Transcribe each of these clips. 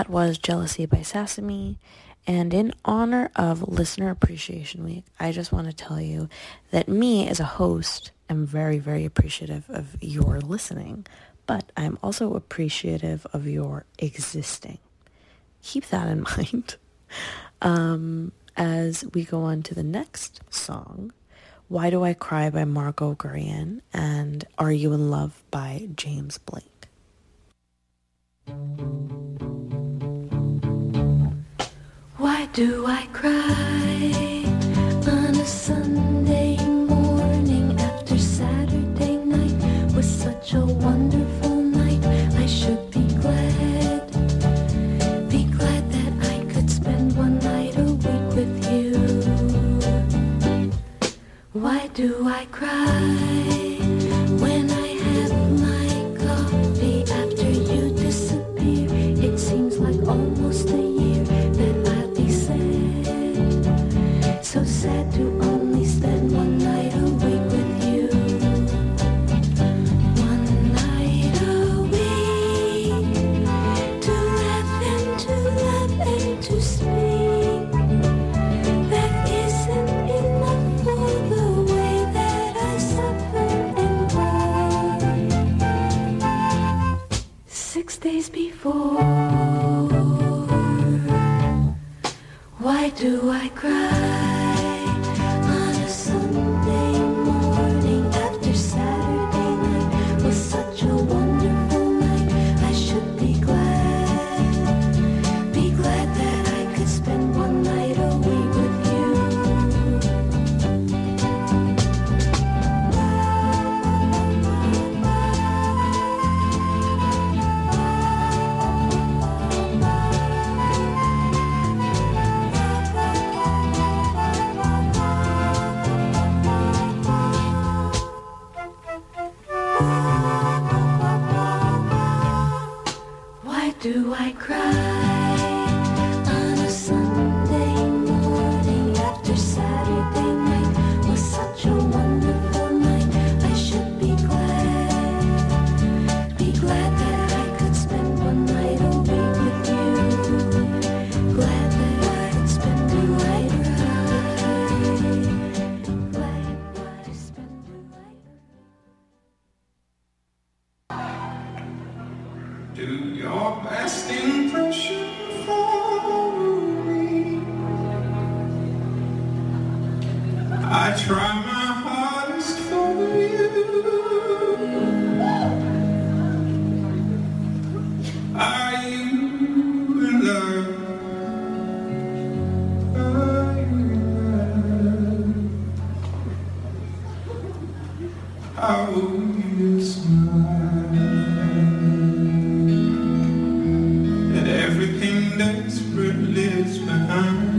That was Jealousy by Sasami. And in honor of Listener Appreciation Week, I just want to tell you that me as a host am very, very appreciative of your listening, but I'm also appreciative of your existing. Keep that in mind. As we go on to the next song, Why Do I Cry by Margot Gurian and Are You in Love by James Blake. Why do I cry on a Sunday morning after Saturday night was such a wonderful night? I should be glad that I could spend one night a week with you. Why do I cry when I have my coffee after you disappear? It seems like almost a year that I'll be sad. So sad to only spend one night a week with you. One night a week to laugh and to love and to speak. That isn't enough for the way that I suffer and cry. 6 days before, why do I cry on a Sunday morning after Saturday night was such a wonderful night? I should be glad that I could spend one night a week with you. Why do I cry on a Sunday morning after Saturday night was such a wonderful night? I should be glad that I could spend one night a week with you. Glad that I could spend a night right. Glad I spend a night. Do your best impression for me. I try my hardest for you. Are you in love? Are you in love? How will you smile? And everything desperate lives behind.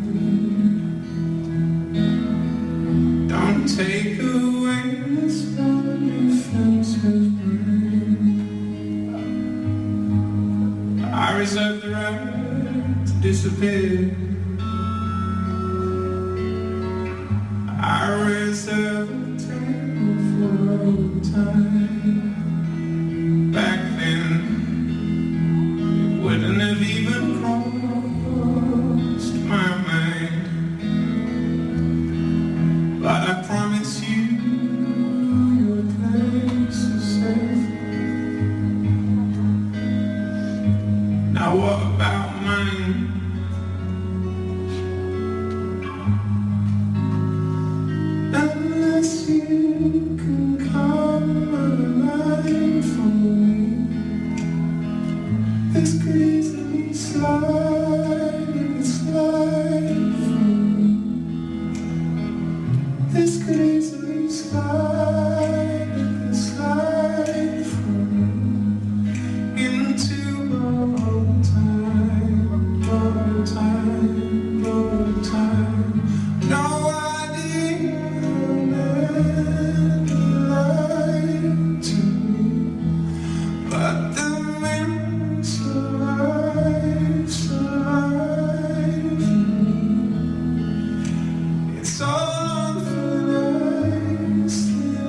Don't take away this fun your fences bring. I reserve the right to disappear. I reserve the table for old time. Back then wouldn't have even crossed my mind. But I promise you your place is safe. Now what about mine? Unless you can come alive for me, this could easily slide from me. This could easily slide from me into borrowed time. No idea how many lied to me, but the memories survive me. It's all for nights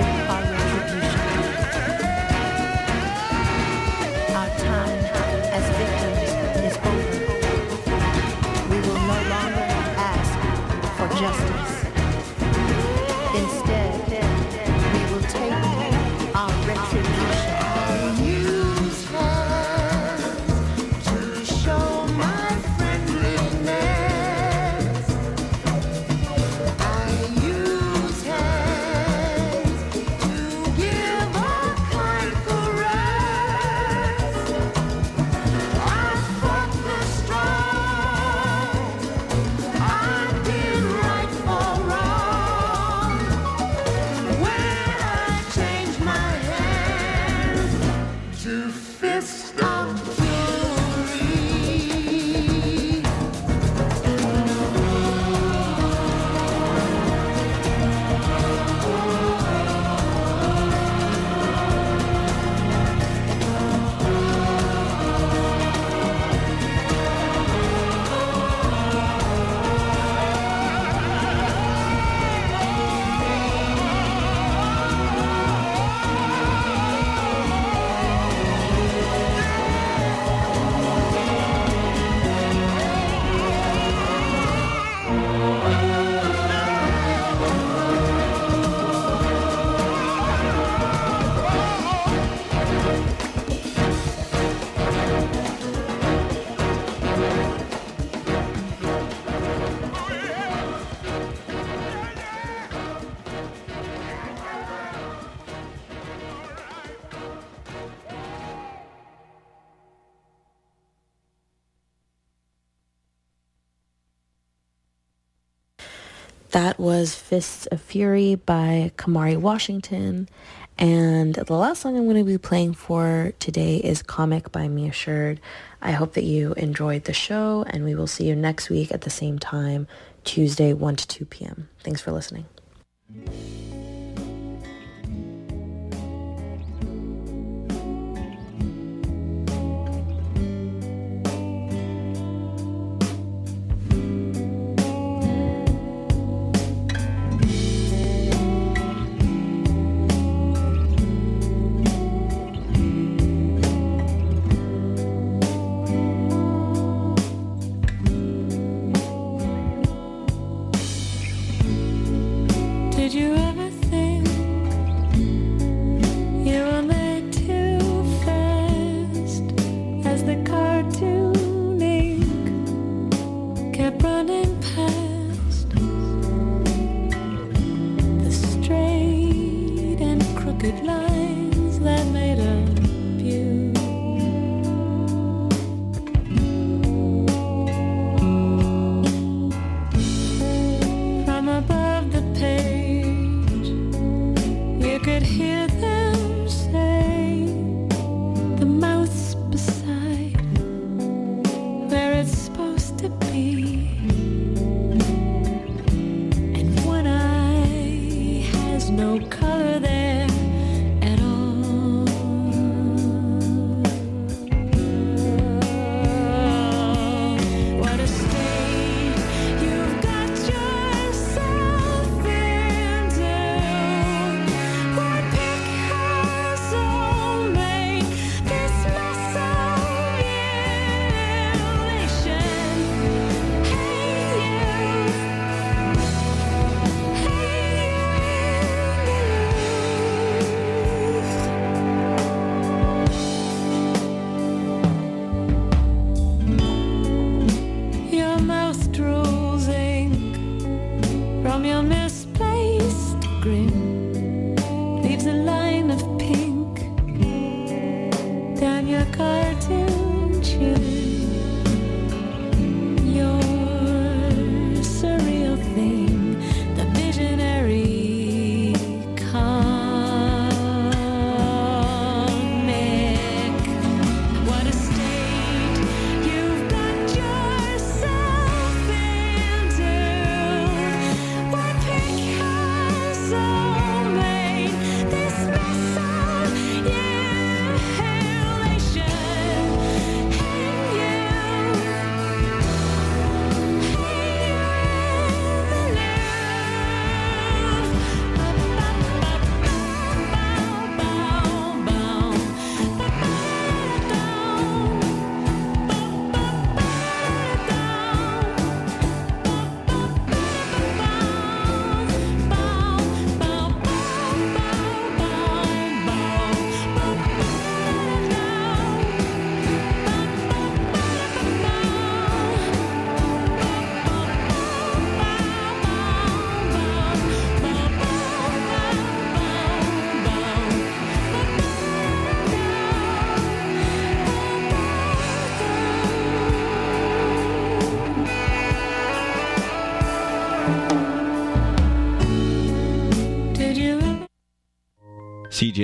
our retribution. Our time as victims is over. We will no longer ask for justice. Instead, we will take our retribution. Use hands to show my friendliness. I use hands to give a kind caress. I fought the strong. I did right for wrong. When I changed my hands to fists of fury. That was Fists of Fury by Kamari Washington. And the last song I'm going to be playing for today is Comic by Mia Sherd. I hope that you enjoyed the show, and we will see you next week at the same time, Tuesday, 1 to 2 p.m. Thanks for listening. Did you ever think you were made too fast as the cartoon ink kept running past the straight and crooked line?